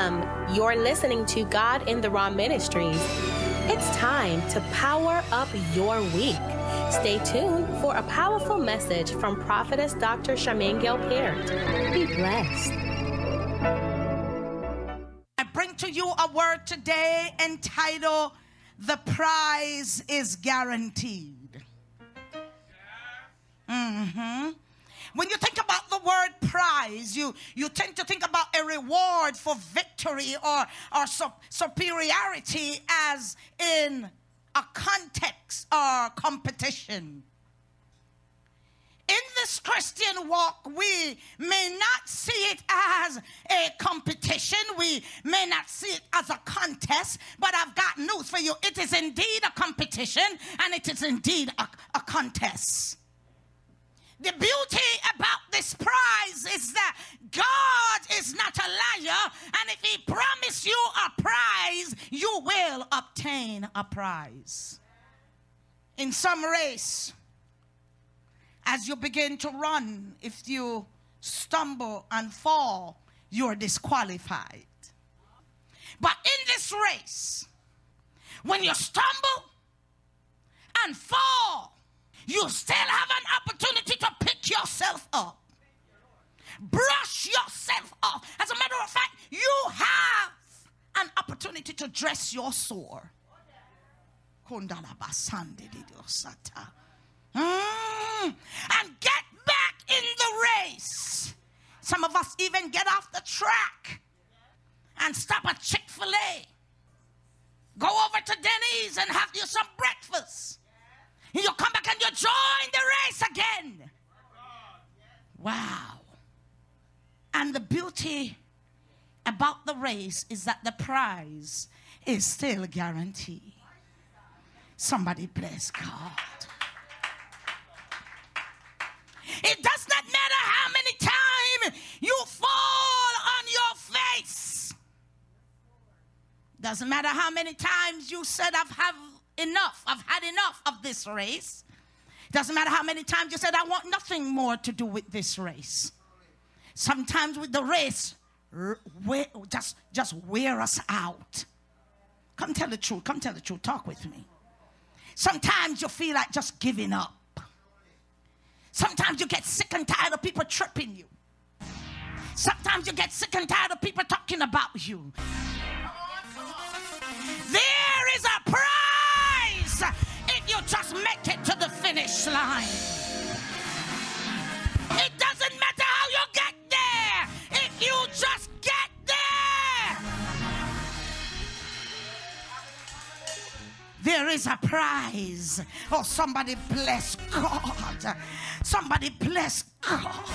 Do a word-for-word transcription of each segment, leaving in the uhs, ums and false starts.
Welcome. You're listening to God in the Raw Ministries. It's time to power up your week. Stay tuned for a powerful message from Prophetess Doctor Charmaine Gilpert. Be blessed. I bring to you a word today entitled, "The Prize is Guaranteed." Mm-hmm. When you think about the word prize, you, you tend to think about a reward for victory or, or su- superiority as in a context or competition. In this Christian walk, we may not see it as a competition. We may not see it as a contest, but I've got news for you. It is indeed a competition, and it is indeed a, a contest. The beauty about this prize is that God is not a liar, and if he promised you a prize, you will obtain a prize. In some race, as you begin to run, if you stumble and fall, you're disqualified. But in this race, when you stumble and fall, you still have an opportunity to pick yourself up. Brush yourself off. As a matter of fact, you have an opportunity to dress your sore. Mm. And get back in the race. Some of us even get off the track and stop at Chick-fil-A. Go over to Denny's and have you some breakfast. You come back and you join the race again. Wow. And the beauty about the race is that the prize is still guaranteed. Somebody bless God. It does not matter how many times you fall on your face. Doesn't matter how many times you said, I've have enough. I've had enough of this race. Doesn't matter how many times you said, I want nothing more to do with this race. Sometimes with the race, just, just wear us out. Come tell the truth. Come tell the truth. Talk with me. Sometimes you feel like just giving up. Sometimes you get sick and tired of people tripping you. Sometimes you get sick and tired of people talking about you. There is a prize if you just make it to the finish line. It doesn't matter how you get there if you just get there. There is a prize. Oh, somebody bless God. Somebody bless God.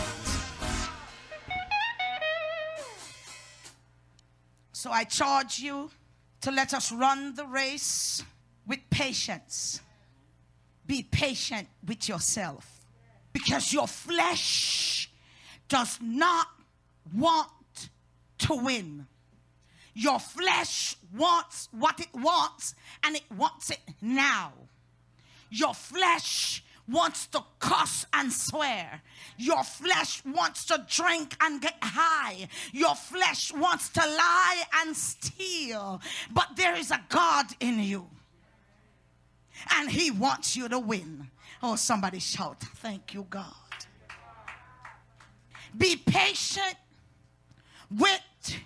So I charge you to let us run the race with patience. Be patient with yourself, because your flesh does not want to win. Your flesh wants what it wants, and it wants it now. Your flesh wants to cuss and swear. Your flesh wants to drink and get high. Your flesh wants to lie and steal. But there is a God in you, and he wants you to win. Oh, somebody shout, thank you, God. Be patient with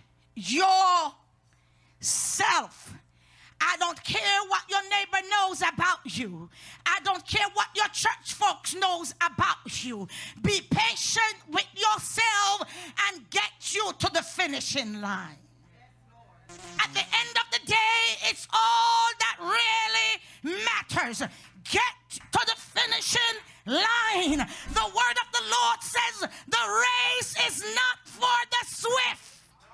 yourself. I don't care what your neighbor knows about you. I don't care what your church folks knows about you. Be patient with yourself and get you to the finishing line. At the end of the day, it's all that really matters. Get to the finishing line. The word of the Lord says the race is not for the swift.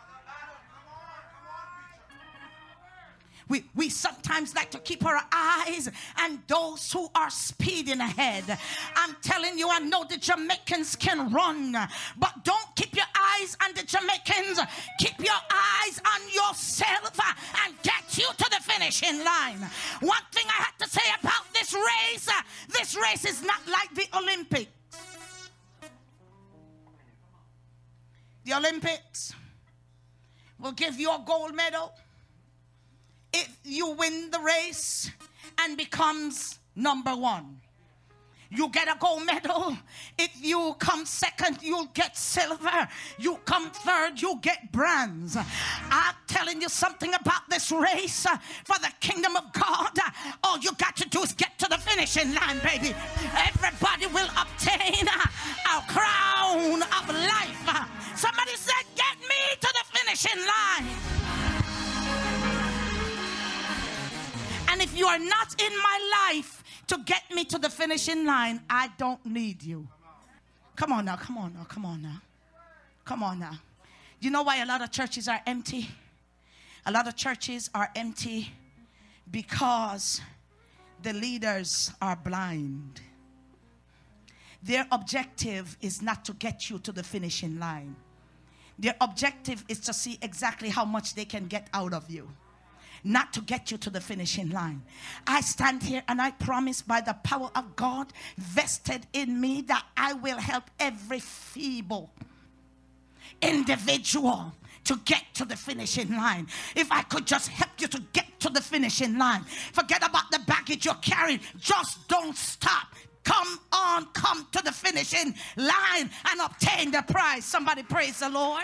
We, we sometimes like to keep our eyes on those who are speeding ahead. I'm telling you, I know the Jamaicans can run, but don't keep your eyes on the Jamaicans. Keep your eyes on yourself and get you to the finishing line. One thing I have to say about this race, uh, this race is not like the Olympics. The Olympics, will give you a gold medal if you win the race and becomes number one. You get a gold medal. If you come second, you'll get silver. You come third, you get bronze. I'm telling you something about this race uh, for the kingdom of God. Uh, all you got to do is get to the finishing line, baby. Everybody will obtain uh, a crown of life. Uh, somebody said, get me to the finishing line. And if you are not in my life to get me to the finishing line, I don't need you. Come on now, come on now, come on now. Come on now. You know why a lot of churches are empty? A lot of churches are empty because the leaders are blind. Their objective is not to get you to the finishing line. Their objective is to see exactly how much they can get out of you, not to get you to the finishing line. I stand here and I promise by the power of God vested in me that I will help every feeble individual to get to the finishing line. If I could just help you to get to the finishing line, forget about the baggage you're carrying. Just don't stop. Come on, come to the finishing line and obtain the prize. Somebody praise the Lord.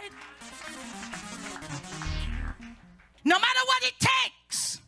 No matter what it takes,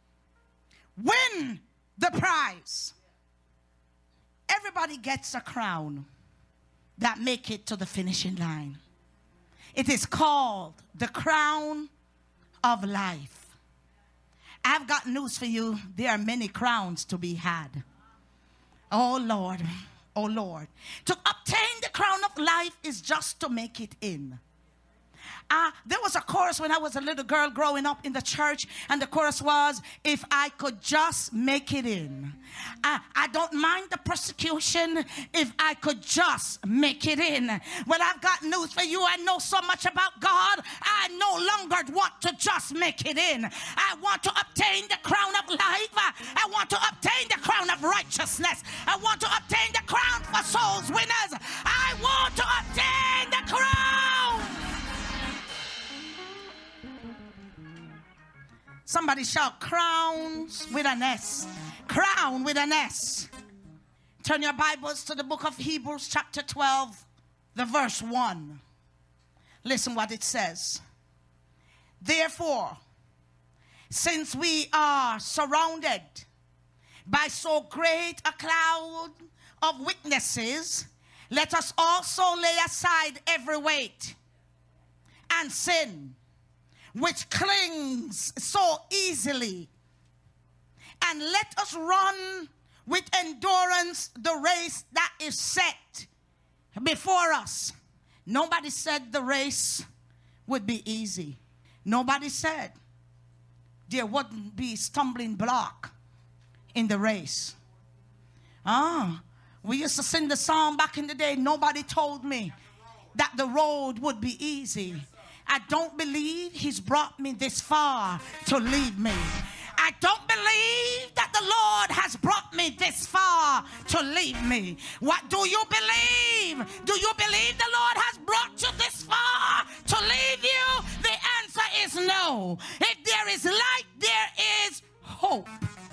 win the prize. Everybody gets a crown that make it to the finishing line. It is called the crown of life. I've got news for you. There are many crowns to be had. Oh Lord, oh Lord. To obtain the crown of life is just to make it in. Uh, there was a chorus when I was a little girl growing up in the church, and the chorus was, if I could just make it in. Uh, I don't mind the persecution if I could just make it in. Well, I've got news for you. I know so much about God. I no longer want to just make it in. I want to obtain the crown of life. I want to obtain the crown of righteousness. I want to obtain the crown for souls winners. I want to obtain the crown. Somebody shout, crowns with an S. Crown with an S. Turn your Bibles to the book of Hebrews chapter twelve, the verse one. Listen what it says. Therefore, since we are surrounded by so great a cloud of witnesses, let us also lay aside every weight and sin which clings so easily, and let us run with endurance the race that is set before us. Nobody said the race would be easy. Nobody said there wouldn't be stumbling block in the race. Ah, we used to sing the song back in the day. Nobody told me that the road would be easy. I don't believe he's brought me this far to leave me. I don't believe that the Lord has brought me this far to leave me. What do you believe? Do you believe the Lord has brought you this far to leave you? The answer is no. If there is light, there is hope.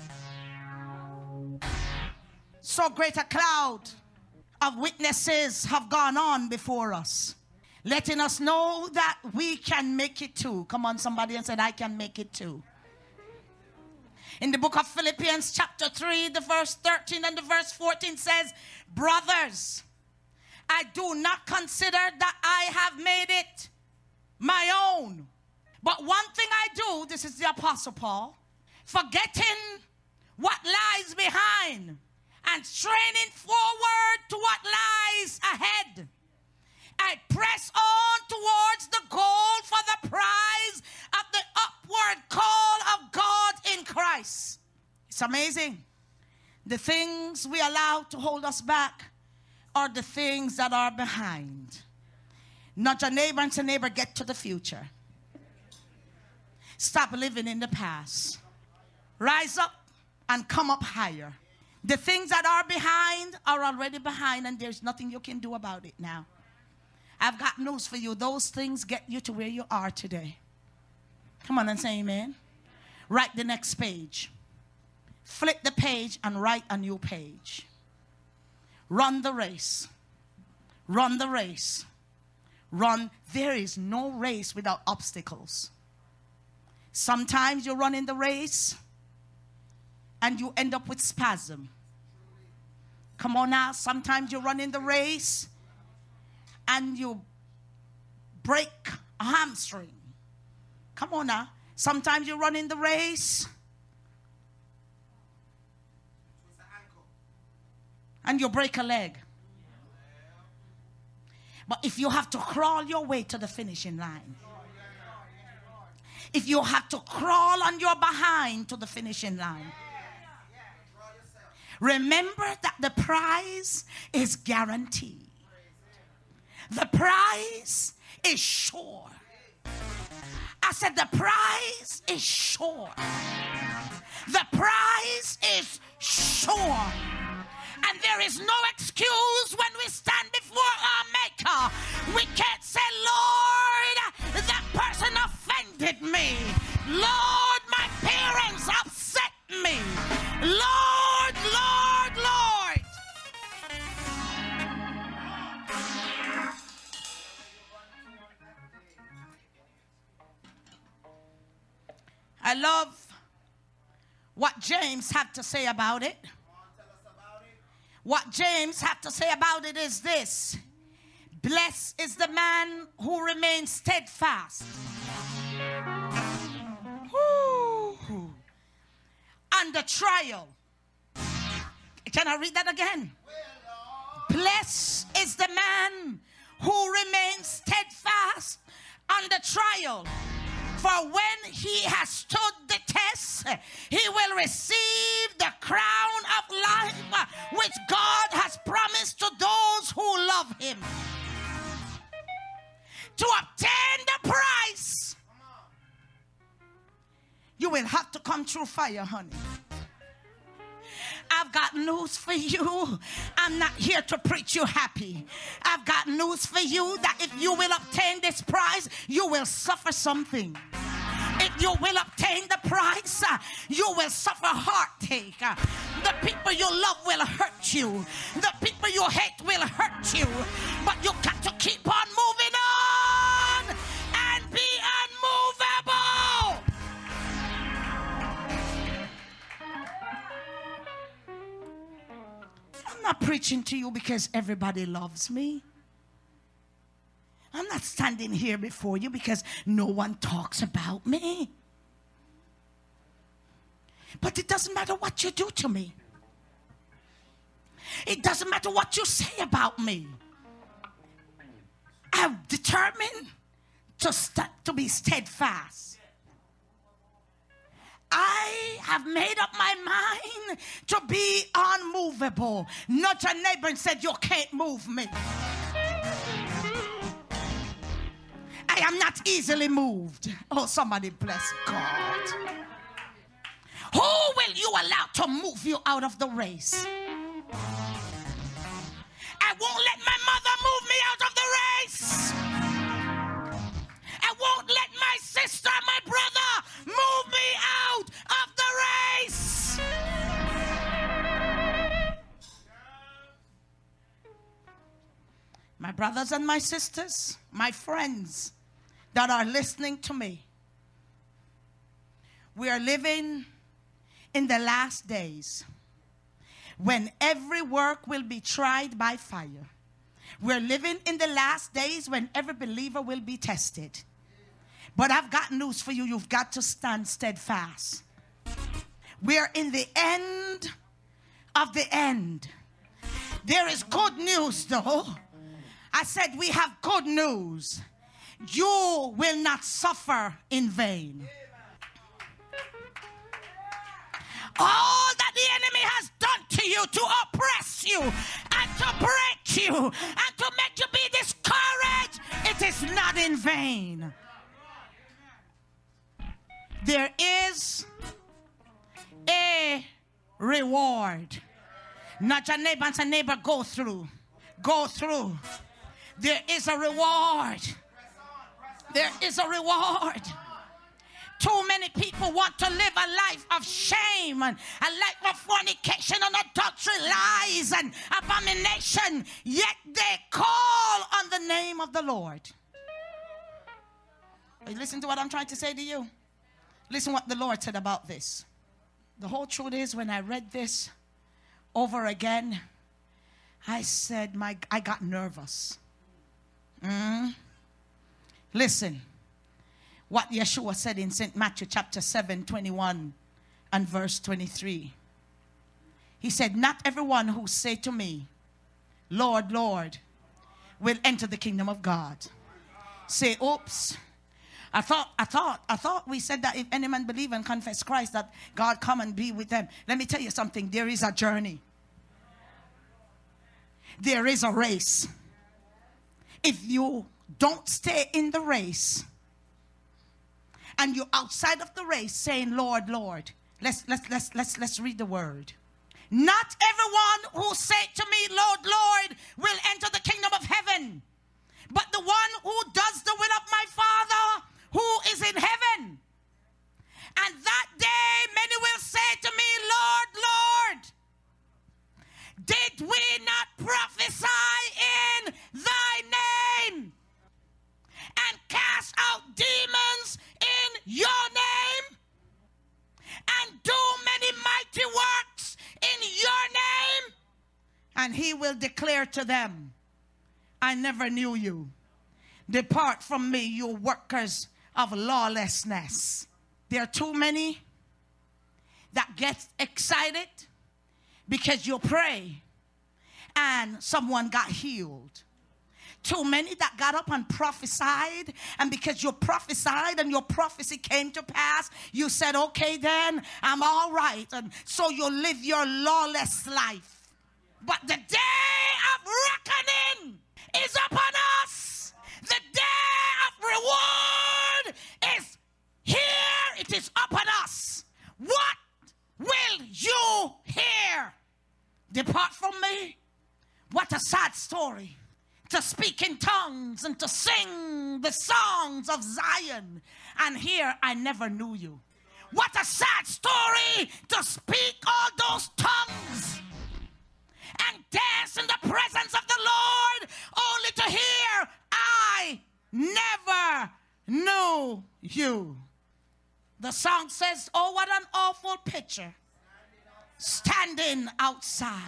So great a cloud of witnesses have gone on before us, letting us know that we can make it too. Come on, somebody, and said, I can make it too. In the book of Philippians chapter three, the verse thirteen and the verse fourteen says, brothers, I do not consider that I have made it my own. But one thing I do, this is the Apostle Paul, forgetting what lies behind and straining forward to what lies ahead, I press on towards the goal for the prize of the upward call of God in Christ. It's amazing. The things we allow to hold us back are the things that are behind. Nudge your neighbor and say, neighbor, get to the future. Stop living in the past. Rise up and come up higher. The things that are behind are already behind, and there's nothing you can do about it now. I've got news for you. Those things get you to where you are today. Come on and say amen. Write the next page. Flip the page and write a new page. Run the race. Run the race. Run. There is no race without obstacles. Sometimes you run in the race and you end up with spasm. Come on now. Sometimes you run in the race and you break a hamstring. Come on now. Sometimes you run in the race and you break a leg. But if you have to crawl your way to the finishing line, if you have to crawl on your behind to the finishing line, remember that the prize is guaranteed. The prize is sure. I said the prize is sure. The prize is sure. And there is no excuse when we stand before our Maker. We can't say, Lord, that person offended me. Lord, my parents upset me. Lord, Lord, Lord. I love what James had to say about it. What James had to say about it is this: blessed is the man who remains steadfast Woo. under trial. Can I read that again? Blessed is the man who remains steadfast under trial. For when he has stood the test, he will receive the crown of life which God has promised to those who love him. To obtain the prize, you will have to come through fire, honey. I've got news for you. I'm not here to preach you happy. I've got news for you that if you will obtain this prize, you will suffer something. If you will obtain the prize, uh, you will suffer heartache. Uh, the people you love will hurt you. The people you hate will hurt you. But you got to keep on moving on and be unmovable. I'm not preaching to you because everybody loves me. I'm not standing here before you because no one talks about me. But it doesn't matter what you do to me. It doesn't matter what you say about me. I'm determined to, st- to be steadfast. I have made up my mind to be unmovable. Nudge your neighbor and said, you can't move me. I am not easily moved. Oh, somebody bless God. Who will you allow to move you out of the race? I won't let my mother move me out of the race. I won't let my sister, my brother move me out of the race. My brothers and my sisters, my friends that are listening to me, we are living in the last days when every work will be tried by fire. We're living in the last days when every believer will be tested. But I've got news for you. You've got to stand steadfast. We're in the end of the end. There is good news, though. I said we have good news. You will not suffer in vain. All that the enemy has done to you to oppress you and to break you and to make you be discouraged, it is not in vain. There is a reward. Not your neighbor and say, neighbor, go through. Go through. There is a reward. There is a reward. Too many people want to live a life of shame and a life of fornication and adultery, lies and abomination, yet they call on the name of the Lord. Are you listening to what I'm trying to say to you? Listen what the Lord said about this. The whole truth is, when I read this over again, I said, my, I got nervous. Mm. Listen, what Yeshua said in Saint Matthew chapter seven, twenty-one and verse twenty-three. He said, not everyone who say to me, Lord, Lord, will enter the kingdom of God. Say, oops. I thought, I thought, I thought we said that if any man believe and confess Christ, that God come and be with them. Let me tell you something. There is a journey. There is a race. If you don't stay in the race and you're outside of the race saying, Lord, Lord, let's let's let's let's let's read the word. Not everyone who say to me, Lord, Lord, will enter the kingdom of heaven, but the one who does the will of my Father who is in heaven. And that day many will say to me, Lord, Lord, did we not prophesy in thy name and cast out demons in your name and do many mighty works in your name? And he will declare to them, I never knew you. Depart from me, you workers of lawlessness. There are too many that get excited because you pray and someone got healed. Too many that got up and prophesied, and because you prophesied and your prophecy came to pass, you said, okay then, I'm all right. And so you live your lawless life. But the day of reckoning is upon us. The day of reward is here. It is upon us. What will you hear? Depart from me. What a sad story. To speak in tongues and to sing the songs of Zion. And here, I never knew you. What a sad story to speak all those tongues and dance in the presence of the Lord, only to hear, I never knew you. The song says, oh, what an awful picture, standing outside.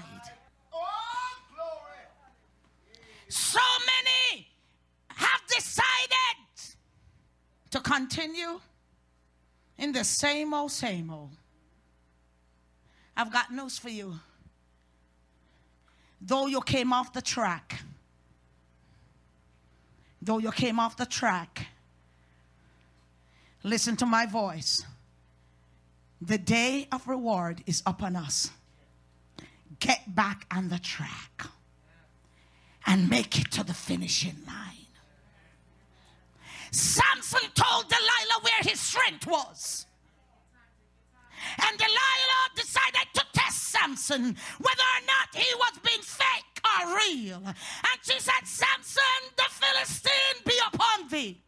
So many have decided to continue in the same old, same old. I've got news for you. Though you came off the track, though you came off the track, listen to my voice. The day of reward is upon us. Get back on the track and make it to the finishing line. Samson told Delilah where his strength was. And Delilah decided to test Samson whether or not he was being fake or real. And she said, Samson, the Philistine be upon thee.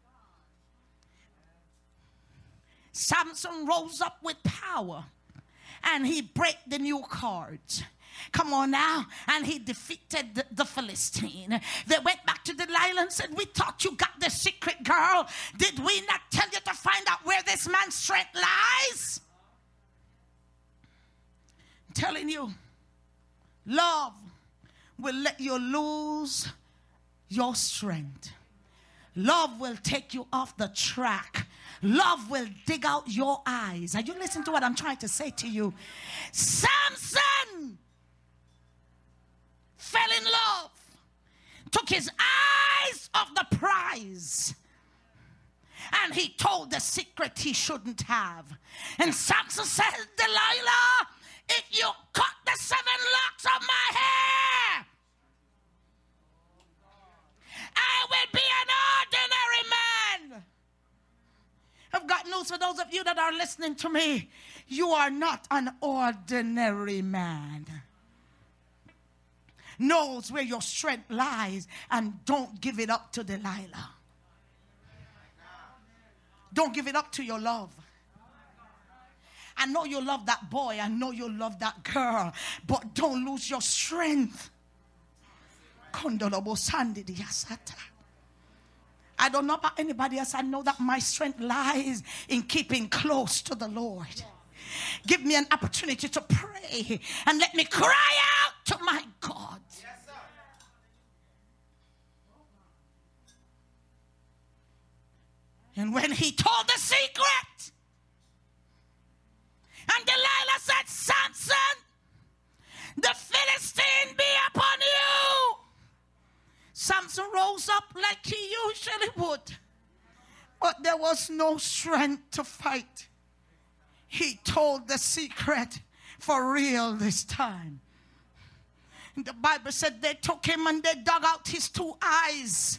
Samson rose up with power and he break the new cards. Come on now. And he defeated the, the Philistine. They went back to Delilah and said, we thought you got the secret, girl. Did we not tell you to find out where this man's strength lies? I'm telling you, love will let you lose your strength. Love will take you off the track. Love will dig out your eyes. Are you listening to what I'm trying to say to you? Samson fell in love, took his eyes off the prize, and he told the secret he shouldn't have. And Samson said, Delilah, if you cut the seven locks of my hair, I will be an ordinary man. I've got news for those of you that are listening to me. You are not an ordinary man. Knows where your strength lies and don't give it up to Delilah. Don't give it up to your love. I know you love that boy. I know you love that girl. But don't lose your strength. I don't know about anybody else. I know that my strength lies in keeping close to the Lord. Give me an opportunity to pray and let me cry out to my God. And when he told the secret, and Delilah said, Samson, the Philistine be upon you. Samson rose up like he usually would. But there was no strength to fight. He told the secret for real this time. The Bible said they took him and they dug out his two eyes.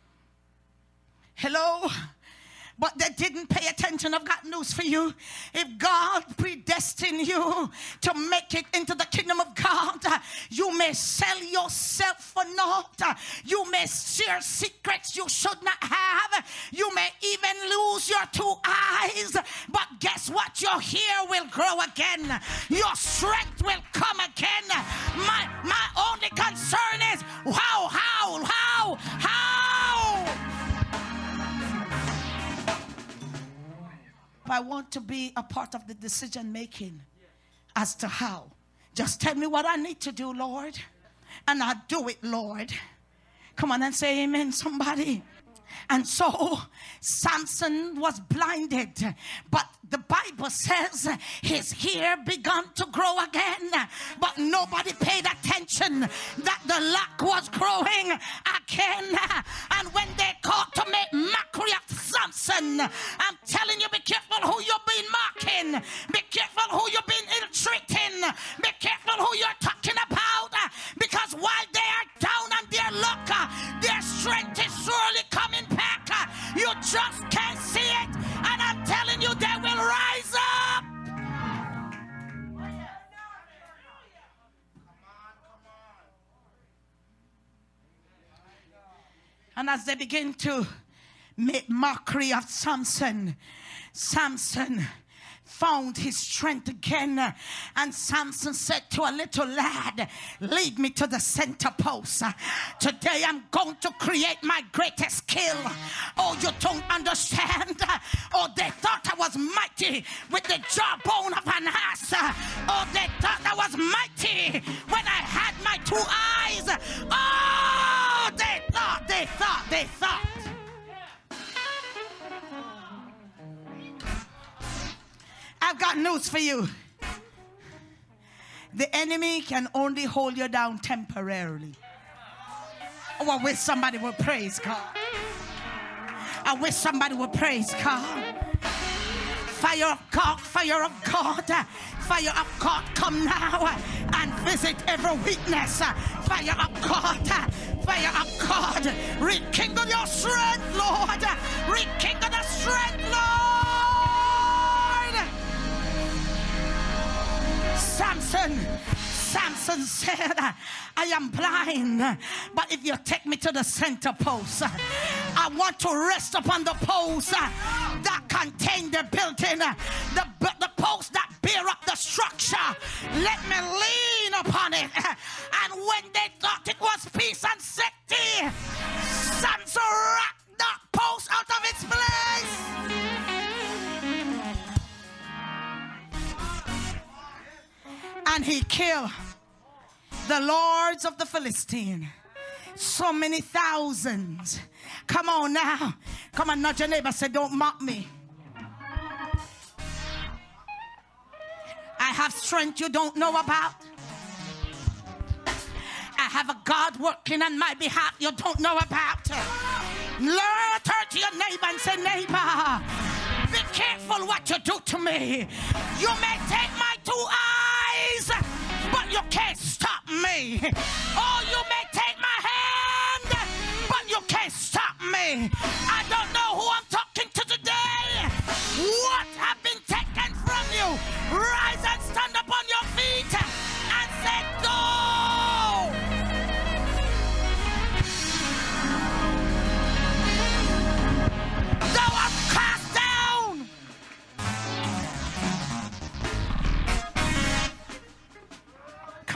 Hello? But they didn't pay attention. I've got news for you. If God predestined you to make it into the kingdom of God, you may sell yourself for naught. You may share secrets you should not have. You may even lose your two eyes. But guess what? Your hair will grow again. Your strength will come again. My, my only concern is how, how, how, how? I want to be a part of the decision making as to how. Just tell me what I need to do, Lord, and I'll do it, Lord. Come on and say amen, somebody. And so Samson was blinded, but the Bible says his hair began to grow again, but nobody paid attention that the lock was growing again. And when they caught to make mockery of Samson, I'm telling you, be careful who you've been mocking, be careful who you've been ill-treating, be careful who you're talking about, because while they are down on their luck, their strength is surely coming back. You just can't see it, and I'm telling you, they will rise up. And as they begin to make mockery of Samson, Samson found his strength again. And Samson said to a little lad, lead me to the center post. Today I'm going to create my greatest skill. Oh, you don't understand. Oh, they thought I was mighty with the jawbone of an ass. Oh, they thought I was mighty when I had my two eyes. Oh, they thought, they thought, they thought. I've got news for you. The enemy can only hold you down temporarily. Oh, I wish somebody would praise God. I wish somebody would praise God. Fire of God, fire of God, fire of God, come now and visit every weakness. Fire of God, fire of God, rekindle your strength, Lord. Rekindle the strength, Lord. Samson, Samson said, I am blind, but if you take me to the center post, I want to rest upon the post that contain the building, the, the post that bear up the structure. Let me lean upon it. And when they thought it was peace and safety, Samson rocked that post out of its place. And he killed the lords of the Philistine. So many thousands. Come on now. Come on, nudge your neighbor. Say, don't mock me. I have strength you don't know about. I have a God working on my behalf you don't know about. Learn, turn to your neighbor and say, neighbor, be careful what you do to me. You may take my two eyes, but you can't stop me. Oh, you may take my hand, but you can't stop me. I don't know who I'm talking to today. What have been taken from you? Rise and stand up on your feet and say, go. Thou art cast down.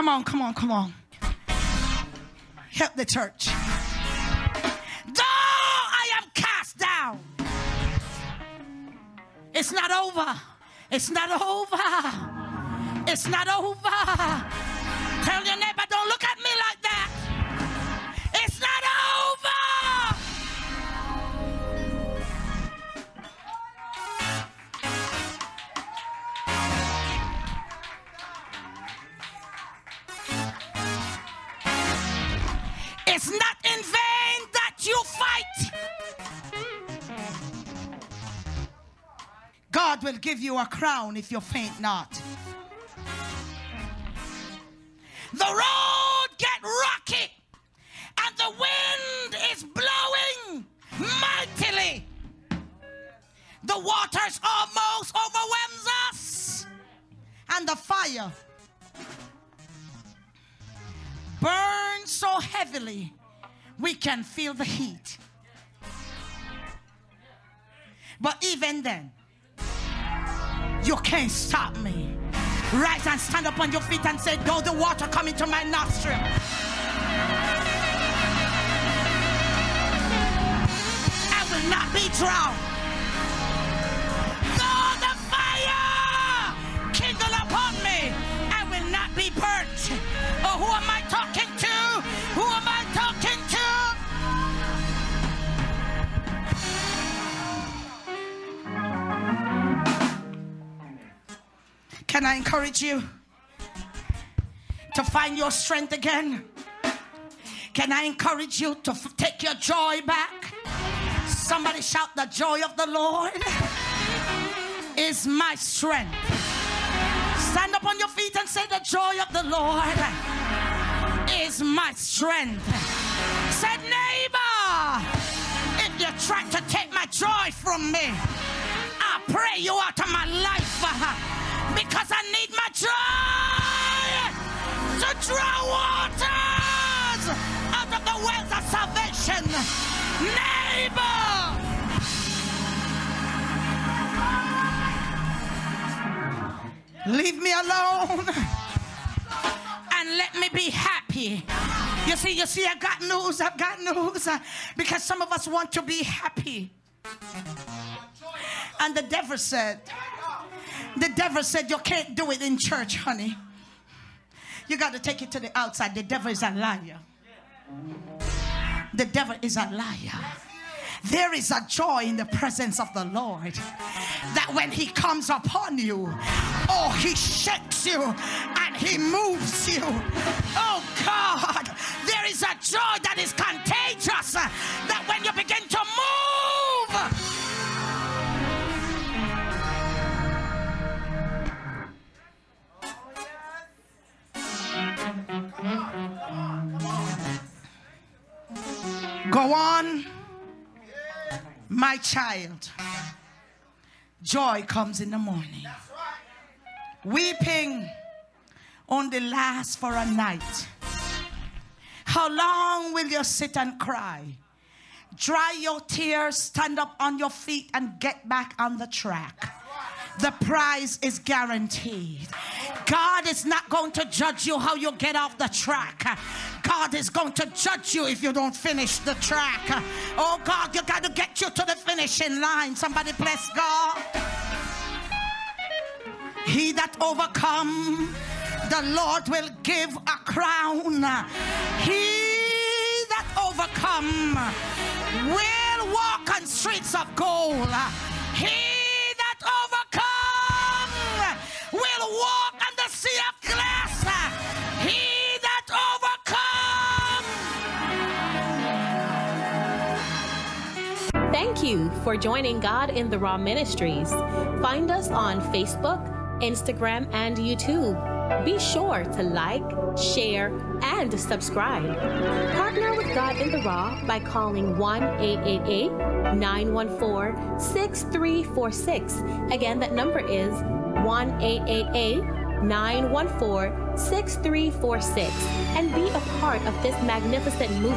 on, come on, come on. Help the church. Though I am cast down, it's not over. It's not over. It's not over. Tell your neighbor, don't look at me like that. It's not over. It's not in vain that you fight. God will give you a crown if you faint not. The road get rocky and the wind is blowing mightily. The waters almost overwhelms us, and the fire burns so heavily we can feel the heat. But even then, you can't stop me. Rise and stand up on your feet and say, though the water come into my nostril, I will not be drowned. Though the fire kindle upon me, I will not be burnt. Oh, who am I talking to? Who am I talking to? Can I encourage you to find your strength again? Can I encourage you to f- take your joy back? Somebody shout, the joy of the Lord is my strength. Stand up on your feet and say, the joy of the Lord is my strength. Said, neighbor, if you try to take my joy from me, I pray you out of my life, because I need my joy to draw waters out of the wells of salvation. Neighbor, leave me alone and let me be happy. You see, you see, I got news, I've got news, uh, because some of us want to be happy. And the devil said, the devil said, you can't do it in church, honey. You got to take it to the outside. The devil is a liar. The devil is a liar. There is a joy in the presence of the Lord, that when he comes upon you, oh, he shakes you and he moves you. Oh God, there is a joy that is contagious, uh, that when you begin to move, go on, my child. Joy comes in the morning. Weeping only lasts for a night. How long will you sit and cry? Dry your tears, stand up on your feet, and get back on the track. The prize is guaranteed. God is not going to judge you how you get off the track. God is going to judge you if you don't finish the track. Oh God, you got to get you to the finishing line. Somebody bless God. He that overcome, the Lord will give a crown. He that overcome will walk on streets of gold. He that overcome will walk on the sea of glass. He that overcome. Thank you for joining God in the Raw Ministries. Find us on Facebook, Instagram, and YouTube. Be sure to like, share, and subscribe. Partner with God in the Raw by calling one eight eight eight, nine one four, six three four six. Again, that number is one eight eight eight, nine one four, six three four six. And be a part of this magnificent movement.